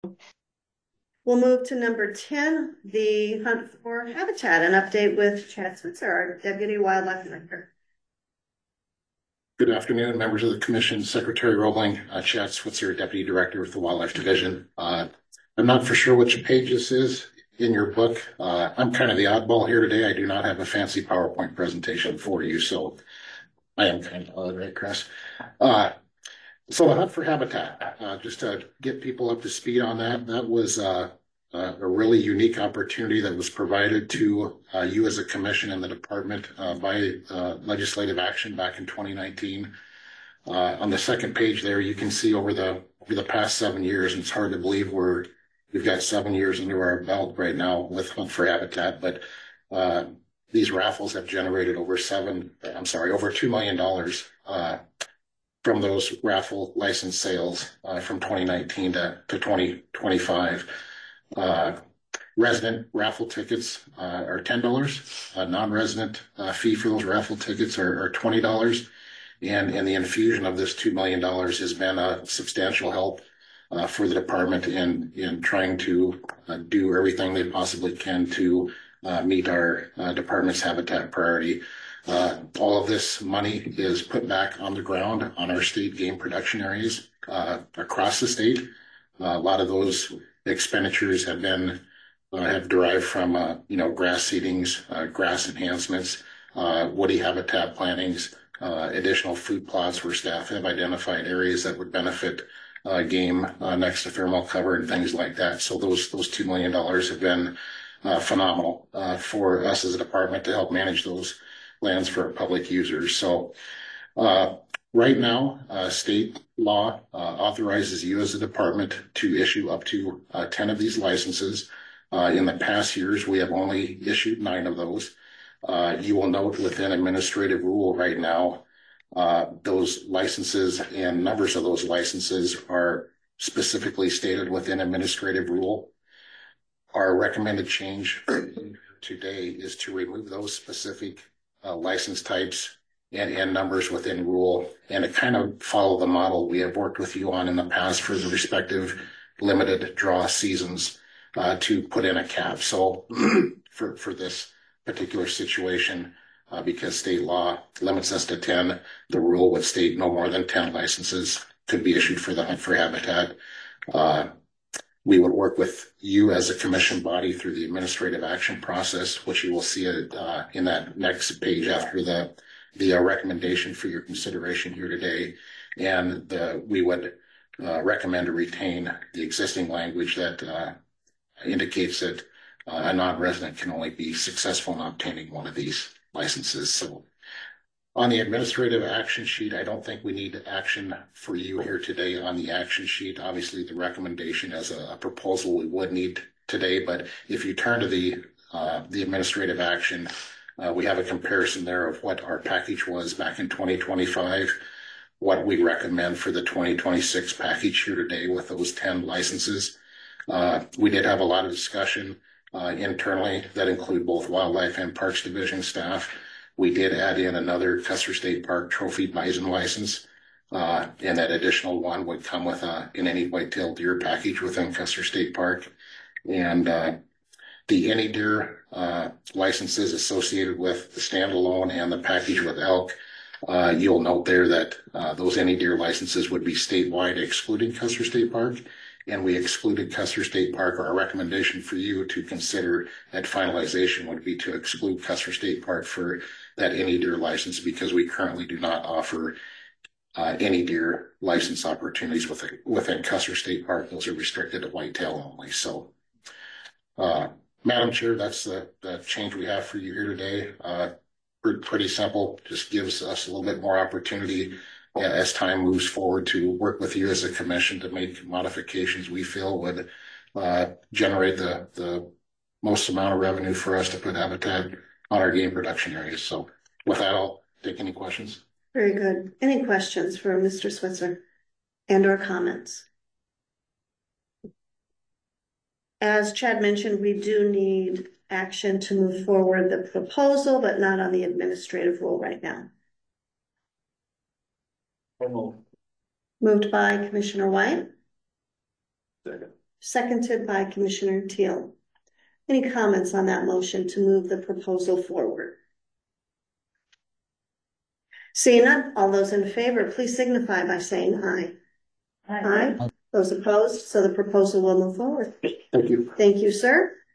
We'll move to number 10, the hunt for habitat, an update with Chad Switzer, our Deputy Wildlife Director. Good afternoon, members of the Commission, Secretary Roebling, Chad Switzer, Deputy Director with the Wildlife Division. I'm not for sure which page this is in your book. I'm kind of the oddball here today. I do not have a fancy PowerPoint presentation for you, so I am kind of odd, right, Chris? So the hunt for habitat, just to get people up to speed on that, that was a really unique opportunity that was provided to you as a commission and the department by legislative action back in 2019. On the second page there, you can see over the past 7 years, and it's hard to believe we've got 7 years under our belt right now with Hunt for Habitat, but these raffles have generated over $2 million from those raffle license sales from 2019 to 2025. Resident raffle tickets are $10. Non-resident fee for those raffle tickets are $20. And the infusion of this $2 million has been a substantial help for the department in trying to do everything they possibly can to meet our department's habitat priority. All of this money is put back on the ground on our state game production areas across the state. A lot of those expenditures have derived from grass seedings, grass enhancements, woody habitat plantings, additional food plots where staff have identified areas that would benefit game next to thermal cover and things like that. So those $2 million have been phenomenal for us as a department to help manage those lands for public users. So right now, state law authorizes you as a department to issue up to 10 of these licenses. In the past years, we have only issued 9 of those. You will note within administrative rule right now, those licenses and numbers of those licenses are specifically stated within administrative rule. Our recommended change today is to remove those specific license types and numbers within rule, and to kind of follow the model we have worked with you on in the past for the respective limited draw seasons to put in a cap. So for this particular situation, because state law limits us to 10, the rule would state no more than 10 licenses could be issued for the Hunt for Habitat. We would work with you as a commission body through the administrative action process, which you will see in that next page after the recommendation for your consideration here today. And we would recommend to retain the existing language that indicates that a non-resident can only be successful in obtaining one of these licenses. So on the administrative action sheet, I don't think we need action for you here today on the action sheet. Obviously, the recommendation as a proposal we would need today, but if you turn to the administrative action, we have a comparison there of what our package was back in 2025, what we recommend for the 2026 package here today with those 10 licenses. We did have a lot of discussion internally that include both Wildlife and Parks Division staff. We did add in another Custer State Park trophy bison license, and that additional one would come with an any white-tailed deer package within Custer State Park. And the any deer licenses associated with the standalone and the package with elk, you'll note there that those any deer licenses would be statewide, excluding Custer State Park. And we excluded Custer State Park. Our recommendation for you to consider at finalization would be to exclude Custer State Park for that any deer license, because we currently do not offer any deer license opportunities within Custer State Park. Those are restricted to whitetail only. So, Madam Chair, that's the change we have for you here today. Pretty simple, just gives us a little bit more opportunity as time moves forward to work with you as a commission to make modifications we feel would generate the most amount of revenue for us to put habitat on our game production areas. So with that, I'll take any questions. Very good. Any questions for Mr. Switzer and or comments? As Chad mentioned, we do need action to move forward the proposal, but not on the administrative rule right now. Moved by Commissioner White. Second. seconded by Commissioner Teal. Any comments on that motion to move the proposal forward? Seeing none, all those in favor, please signify by saying aye. Aye. Those opposed, so the proposal will move forward. Thank you. Thank you, sir.